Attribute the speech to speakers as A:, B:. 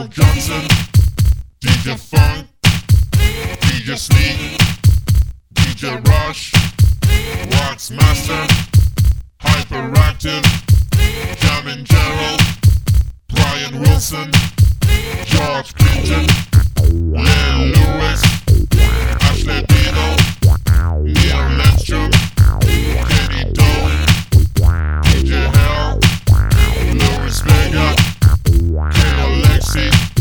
A: Earl Johnson, DJ Funk, DJ Sneak, DJ Rush, Wax Master, Hyperactive, Jamin Gerald, Brian Wilson, George Clinton, Len Lewis, Ashley Dino, Neil Lenstrom, Kenny Doe, DJ Hell, Louis Vega, K. Alexi,